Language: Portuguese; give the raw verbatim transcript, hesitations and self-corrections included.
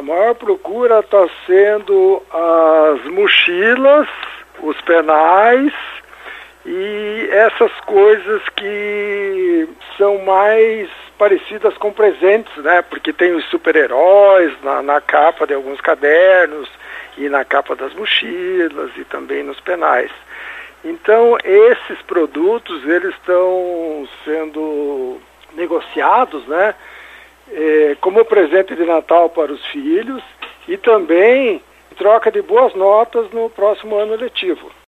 A maior procura está sendo as mochilas, os penais e essas coisas que são mais parecidas com presentes, né? Porque tem os super-heróis na, na capa de alguns cadernos e na capa das mochilas e também nos penais. Então, esses produtos, eles estão sendo negociados, né? É, como presente de Natal para os filhos e também em troca de boas notas no próximo ano letivo.